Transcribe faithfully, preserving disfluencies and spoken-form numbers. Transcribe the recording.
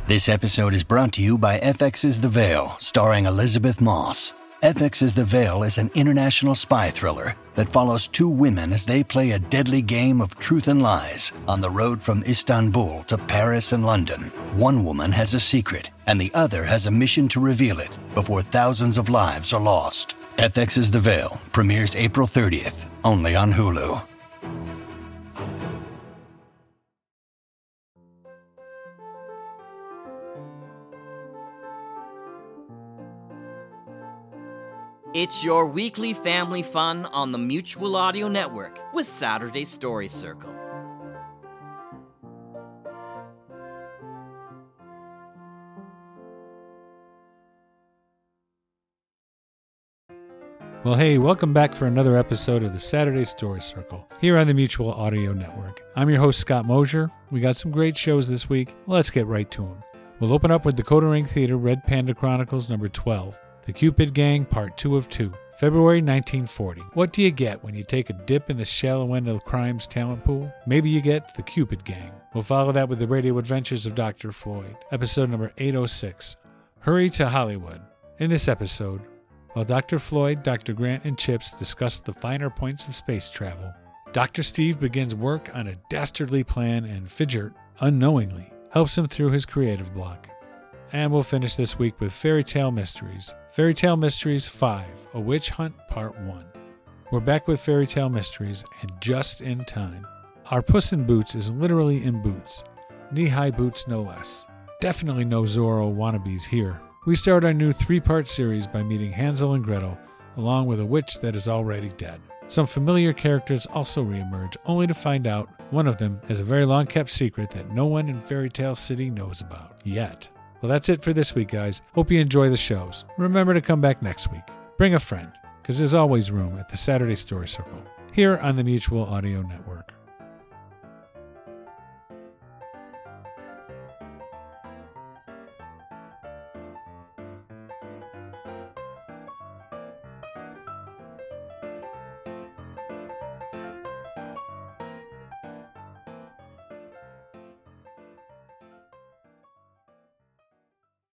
This episode is brought to you by F X's The Veil, starring Elizabeth Moss. F X's The Veil is an international spy thriller that follows two women as they play a deadly game of truth and lies on the road from Istanbul to Paris and London. One woman has a secret, and the other has a mission to reveal it before thousands of lives are lost. F X's The Veil premieres April thirtieth, only on Hulu. It's your weekly family fun on the Mutual Audio Network with Saturday Story Circle. Well, hey, welcome back for another episode of the Saturday Story Circle here on the Mutual Audio Network. I'm your host, Scott Mosier. We got some great shows this week. Let's get right to them. We'll open up with Dakota Ring Theater Red Panda Chronicles number twelve. The Cupid Gang, Part two of two, February nineteen forty. What do you get when you take a dip in the shallow end of crime's talent pool? Maybe you get the Cupid Gang. We'll follow that with the radio adventures of Doctor Floyd, episode number eight oh six, Hurry to Hollywood. In this episode, while Doctor Floyd, Doctor Grant, and Chips discuss the finer points of space travel, Doctor Steve begins work on a dastardly plan and Fidget, unknowingly, helps him through his creative block. And we'll finish this week with Fairy Tale Mysteries. Fairy Tale Mysteries five, A Witch Hunt Part one. We're back with Fairy Tale Mysteries, and just in time. Our Puss in Boots is literally in boots. Knee-high boots no less. Definitely no Zorro wannabes here. We start our new three-part series by meeting Hansel and Gretel, along with a witch that is already dead. Some familiar characters also reemerge, only to find out one of them has a very long-kept secret that no one in Fairy Tale City knows about yet. Well, that's it for this week, guys. Hope you enjoy the shows. Remember to come back next week. Bring a friend, because there's always room at the Saturday Story Circle, here on the Mutual Audio Network.